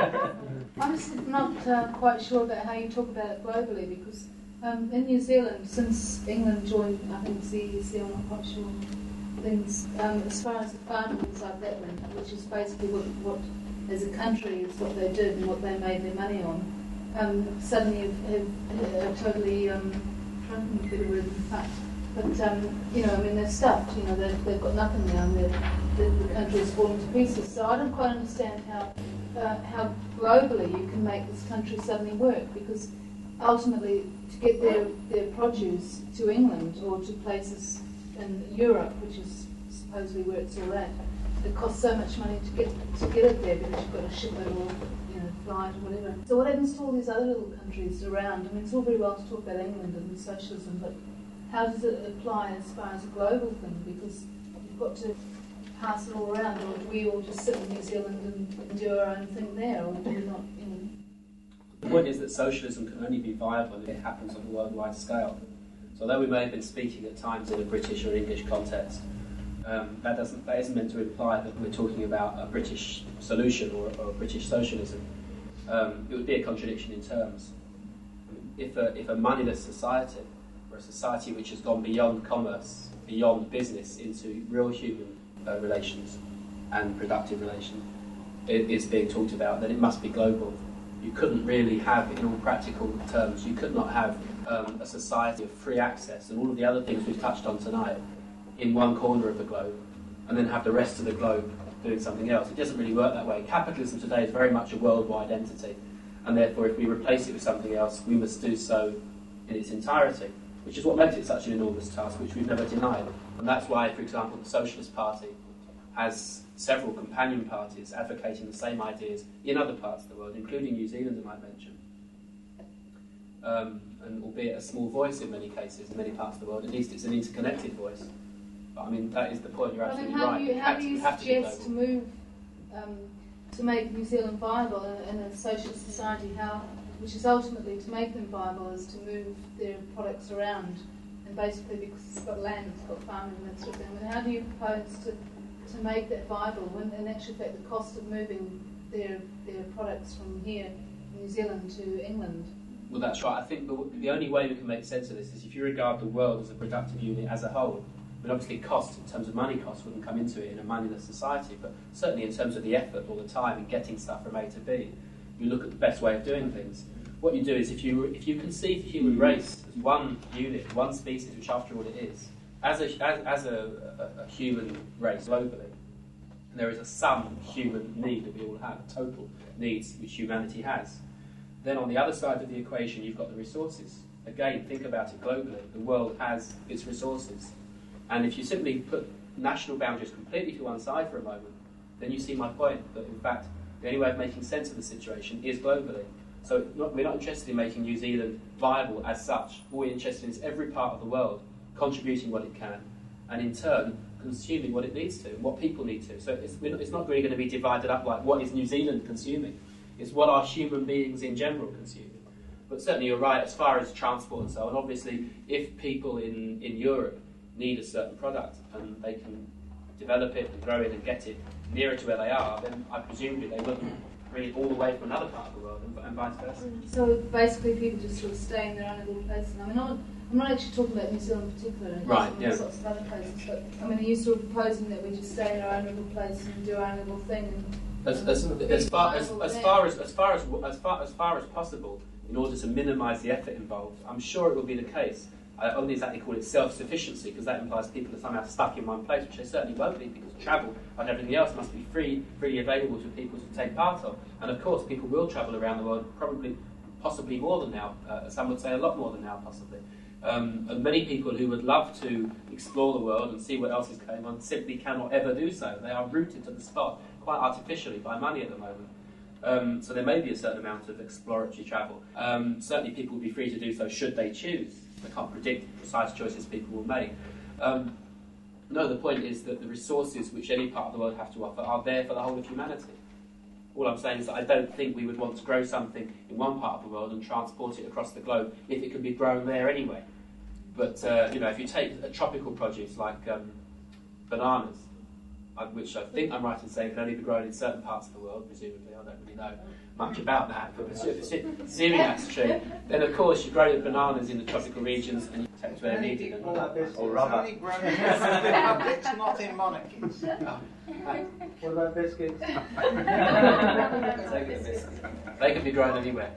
I'm just not uh, quite sure about how you talk about it globally, because um, in New Zealand, since England joined, I think C E C, I'm not quite sure, things, um, as far as the farming things like that went, which is basically what, what, as a country, is what they did and what they made their money on, um, suddenly have, have, have totally, um, trying to get a word in fact, but, um, you know, I mean, they're stuffed, you know, they've, they've got nothing now, and the, the country is falling to pieces. So I don't quite understand how, uh, how globally you can make this country suddenly work, because ultimately, to get their, their produce to England or to places in Europe, which is supposedly where it's all at, it costs so much money to get to get it there because you've got to ship it or, you know, fly it or whatever. So what happens to all these other little countries around? I mean, it's all very well to talk about England and socialism, but how does it apply as far as a global thing? Because you've got to pass it all around, or do we all just sit in New Zealand and, and do our own thing there, or do we not, you know? The point is that socialism can only be viable if it happens on a worldwide scale. So although we may have been speaking at times in a British or English context, um, that doesn't that isn't meant to imply that we're talking about a British solution or, or a British socialism. Um, it would be a contradiction in terms. If a, if a moneyless society, or a society which has gone beyond commerce, beyond business, into real human uh, relations and productive relations, it is being talked about, then it must be global. You couldn't really have, in all practical terms, you could not have um, a society of free access and all of the other things we've touched on tonight in one corner of the globe, and then have the rest of the globe doing something else. It doesn't really work that way. Capitalism today is very much a worldwide entity, and therefore if we replace it with something else, we must do so in its entirety, which is what makes it such an enormous task, which we've never denied. And that's why, for example, the Socialist Party has several companion parties advocating the same ideas in other parts of the world, including New Zealand, I might mention. Um, and albeit a small voice in many cases, in many parts of the world, at least it's an interconnected voice. But I mean, that is the point, you're I absolutely mean, how right. Do you, how do you suggest to, to move, um, to make New Zealand viable in, in a socialist society, how, which is ultimately to make them viable is to move their products around, and basically because it's got land, it's got farming and that sort of thing. And how do you propose to to make that viable, when in actual fact the cost of moving their their products from here, New Zealand, to England. Well, that's right. I think the, the only way we can make sense of this is if you regard the world as a productive unit as a whole. I mean, obviously cost, in terms of money costs, wouldn't come into it in a moneyless society, but certainly in terms of the effort all the time in getting stuff from A to B, you look at the best way of doing things. What you do is if you if you conceive the human race as one unit, one species, which after all it is, as a, as, as a, a, a human race globally, there is a sum human need that we all have, total needs which humanity has. Then on the other side of the equation, you've got the resources. Again, think about it globally. The world has its resources. And if you simply put national boundaries completely to one side for a moment, then you see my point, that in fact, the only way of making sense of the situation is globally. So not, we're not interested in making New Zealand viable as such. All we're interested in is every part of the world contributing what it can, and in turn, consuming what it needs to, what people need to. So it's, it's not really going to be divided up like what is New Zealand consuming. It's what are human beings in general consuming. But certainly you're right, as far as transport and so on, obviously if people in, in Europe need a certain product and they can develop it and grow it and get it nearer to where they are, then I presume they wouldn't bring it all the way from another part of the world, and, and vice versa. So basically people just sort of stay in their own little place. And I mean, I'm, I'm not actually talking about New Zealand in particular, and right, yeah. sorts of other places, but I mean, are you sort of proposing that we just stay in our own little place and do our own little thing? And, as, as, as, far, as, as, far as, as, far as, as, far, as far as possible, in order to minimise the effort involved, I'm sure it will be the case. I only exactly call it self-sufficiency, because that implies people are somehow stuck in one place, which they certainly won't be, because travel and everything else must be free, freely available to people to take part of. And of course, people will travel around the world, probably, possibly more than now. Uh, some would say a lot more than now, possibly. Um, and many people who would love to explore the world and see what else is going on simply cannot ever do so. They are rooted to the spot, quite artificially, by money at the moment. Um, so there may be a certain amount of exploratory travel. Um, certainly people will be free to do so should they choose. I can't predict precise choices people will make. Um, no, the point is that the resources which any part of the world have to offer are there for the whole of humanity. All I'm saying is that I don't think we would want to grow something in one part of the world and transport it across the globe if it could be grown there anyway. But uh, you know, if you take a tropical produce like um, bananas, which I think I'm right in saying can only be grown in certain parts of the world, presumably, I don't really know much about that, but assuming that's true, then of course you grow the bananas in the tropical regions and you protect where they're needed. Or rubber. Only grown in republics, not in monarchies. What about biscuits? They can be grown anywhere.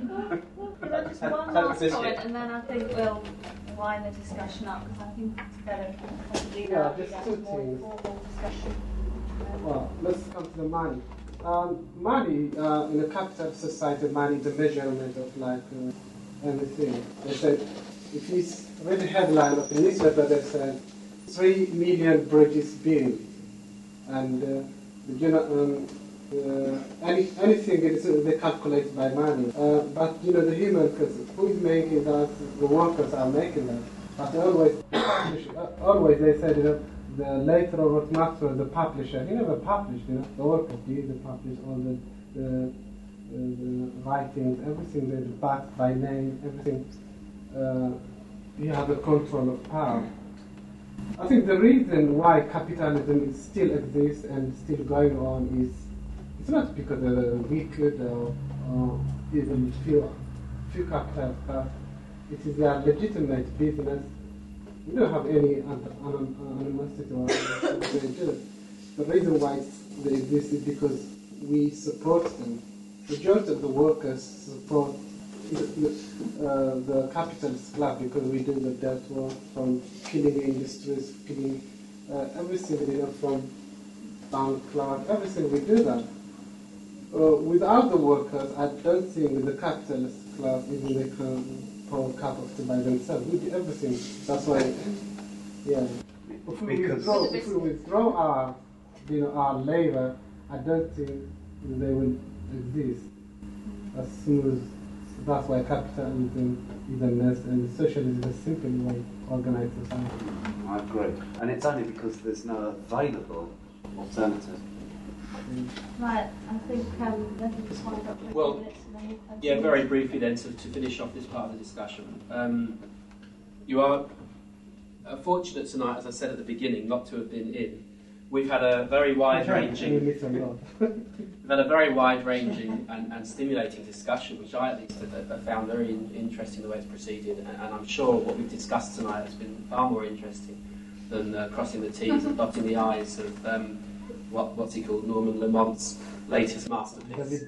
Can I just one last comment, and then I think we'll wind the discussion up, because I think it's better possibly Yeah, now just to two get more things. formal discussion. Well, let's come to the money. Um, money, uh, in a capitalist society, money is a measurement of like uh, everything. They said, if you read the headline of the newspaper, they said, three million bridges built. And, uh, you know, um, uh, any, anything is uh, they calculate by money. Uh, but, you know, the human, because who is making that? The workers are making that. But always, always they said, you know, the later Robert Maxwell, the publisher, he never published, you know, the workers did, they published all the, the, uh, the writings, everything, they backed by name, everything. Uh, you have the control of power. I think the reason why capitalism is still exists and still going on is, it's not because of the wicked or, or even few, few capitalists, but it is their legitimate business. We don't have any animosity or they do. The reason why they exist is because we support them. The majority of the workers support the, the, uh, the capitalist club because we do the dirt work, from killing industries, killing uh, everything, you know, from bank clerk, everything we do that. Uh, without the workers, I don't think the capitalist class even they can pour a cup of tea by themselves. We do everything. That's why, yeah. If we Because withdraw, if we withdraw our, you know, our labor, I don't think they will exist. As soon as that's why capitalism is a mess and socialism is a simple way to organize society. I agree. And it's only because there's no available alternative. Right, I think um, let me just wind up for a Well, few minutes and then we'll Yeah, continue. very briefly then, to, to finish off this part of the discussion. Um, you are uh, fortunate tonight, as I said at the beginning, not to have been in we've had a very wide-ranging, We've we've had a very wide-ranging and, and stimulating discussion, which I at least have, have found very in, interesting the way it's proceeded, and, and I'm sure what we've discussed tonight has been far more interesting than uh, crossing the T's and dotting the I's of um, what, what's he called, Norman Lamont's latest masterpiece.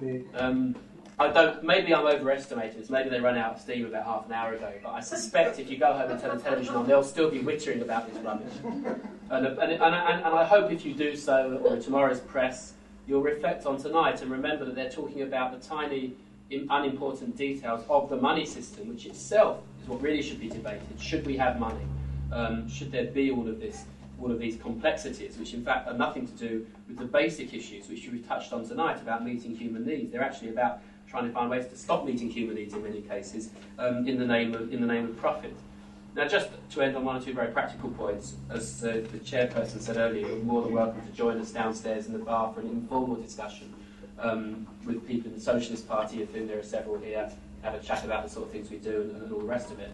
Um, I don't. Maybe I'm overestimating this. Maybe they ran out of steam about half an hour ago. But I suspect if you go home and turn the television on, they'll still be wittering about this rubbish. And, and, and, and, and I hope if you do so, or in tomorrow's press, you'll reflect on tonight and remember that they're talking about the tiny, unimportant details of the money system, which itself is what really should be debated. Should we have money? Um, should there be all of this, all of these complexities, which in fact are nothing to do with the basic issues which we've touched on tonight about meeting human needs. They're actually about trying to find ways to stop meeting human needs in many cases um, in the name of in the name of profit. Now, just to end on one or two very practical points, as uh, the chairperson said earlier, you're more than welcome to join us downstairs in the bar for an informal discussion um, with people in the Socialist Party, of whom there are several here, have a chat about the sort of things we do and, and all the rest of it.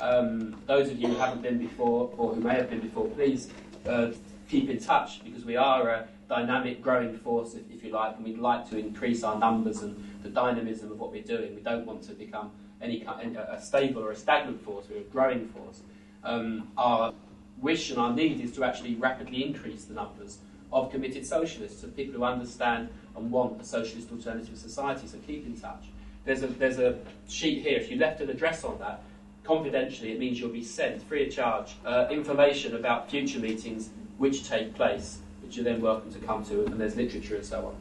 Um, those of you who haven't been before, or who may have been before, please uh, keep in touch, because we are a dynamic, growing force, if, if you like, and we'd like to increase our numbers and the dynamism of what we're doing. We don't want to become any kind a stable or a stagnant force. We're a growing force. Um, our wish and our need is to actually rapidly increase the numbers of committed socialists, of people who understand and want a socialist alternative society. So keep in touch. There's a there's a sheet here. If you left an address on that, confidentially, it means you'll be sent free of charge uh, information about future meetings which take place, which you're then welcome to come to, and there's literature and so on.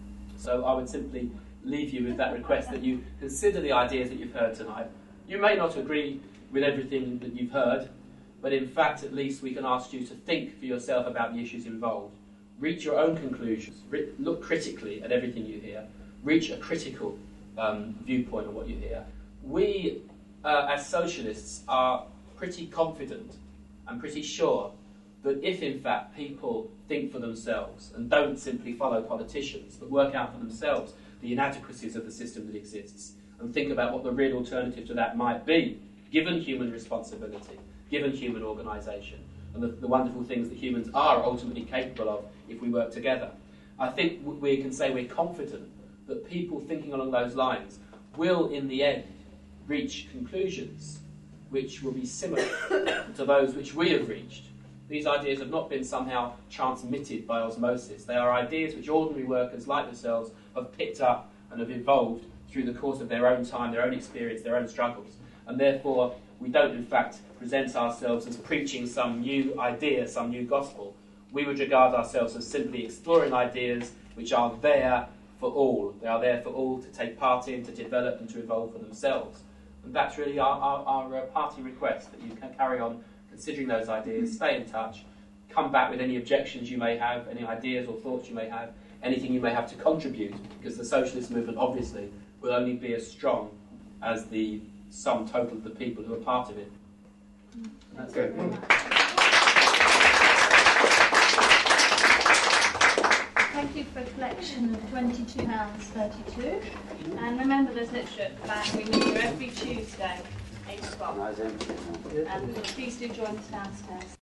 So I would simply leave you with that request that you consider the ideas that you've heard tonight. You may not agree with everything that you've heard, but in fact at least we can ask you to think for yourself about the issues involved. Reach your own conclusions. Re- look critically at everything you hear. Reach a critical um, viewpoint on what you hear. We, uh, as socialists, are pretty confident and pretty sure that if in fact people think for themselves and don't simply follow politicians, but work out for themselves the inadequacies of the system that exists, and think about what the real alternative to that might be, given human responsibility, given human organisation, and the, the wonderful things that humans are ultimately capable of if we work together. I think we can say we're confident that people thinking along those lines will, in the end, reach conclusions which will be similar to those which we have reached. These ideas have not been somehow transmitted by osmosis. They are ideas which ordinary workers like yourselves have picked up and have evolved through the course of their own time, their own experience, their own struggles. And therefore, we don't in fact present ourselves as preaching some new idea, some new gospel. We would regard ourselves as simply exploring ideas which are there for all. They are there for all to take part in, to develop and to evolve for themselves. And that's really our, our, our uh, party request, that you can carry on considering those ideas, stay in touch, come back with any objections you may have, any ideas or thoughts you may have, anything you may have to contribute, because the socialist movement obviously will only be as strong as the sum total of the people who are part of it. That's good. Thank you for a collection of twenty-two pounds thirty-two. And remember, there's literature at the back. We meet here every Tuesday, eight o'clock. And please do join us downstairs.